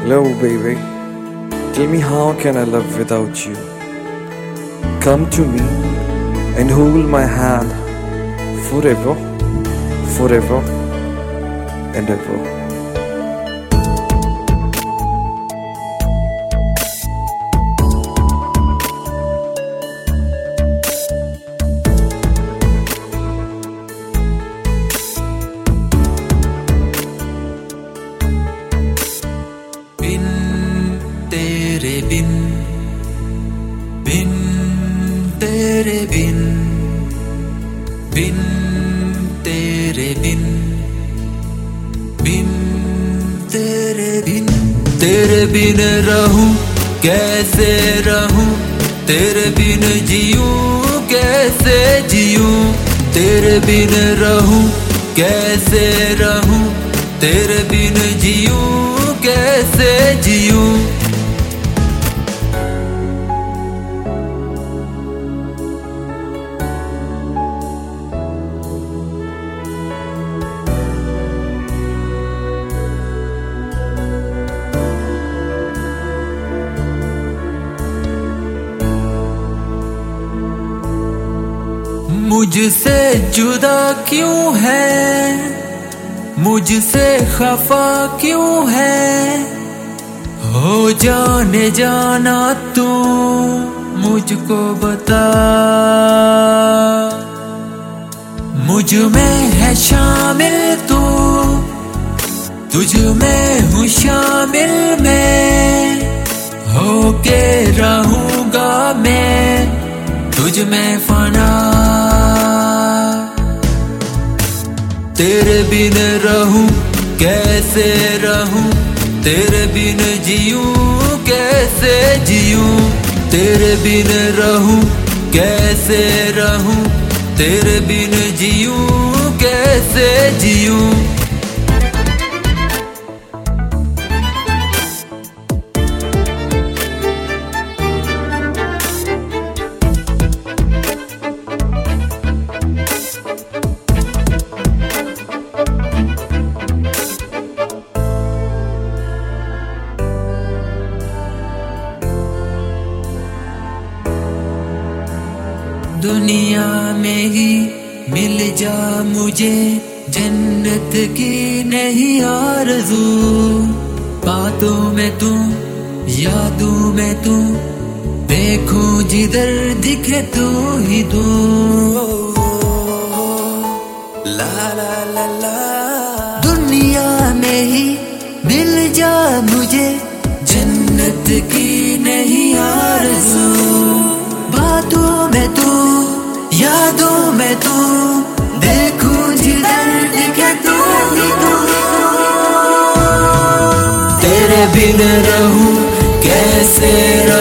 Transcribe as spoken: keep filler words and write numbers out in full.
Hello, baby. Tell me, how can I live without you? Come to me and hold my hand forever, forever and ever. बिन तेरे बिन बिन तेरे बिन बिन तेरे बिन बिन तेरे बिन तेरे बिन रहूं कैसे रहूं तेरे बिन जीऊं कैसे जीऊं तेरे बिन रहूं कैसे रहूं तेरे बिन जीऊं कैसे जीऊं मुझसे जुदा क्यों है मुझसे खफा क्यों है हो जाने जाना तू मुझको बता मुझ में है शामिल तू तुझ में हूँ शामिल मैं होके रहूंगा मैं तुझ में फना तेरे बिन रहूं कैसे रहूं तेरे बिन जीऊं कैसे जीऊं तेरे बिन रहूं कैसे रहूं तेरे बिन जीऊं कैसे जीऊं दुनिया में ही मिल जा मुझे जन्नत की नहीं आरज़ू बातों में तू यादों में तू देखूं जिधर दिखे तू ही तू ला ला ला ला दुनिया में ही मिल जा मुझे जन्नत की नहीं आरज़ू बातों में तू यादों में तू देखूं जिधर दिखे तू ही तू तेरे बिन रहूं कैसे रहूं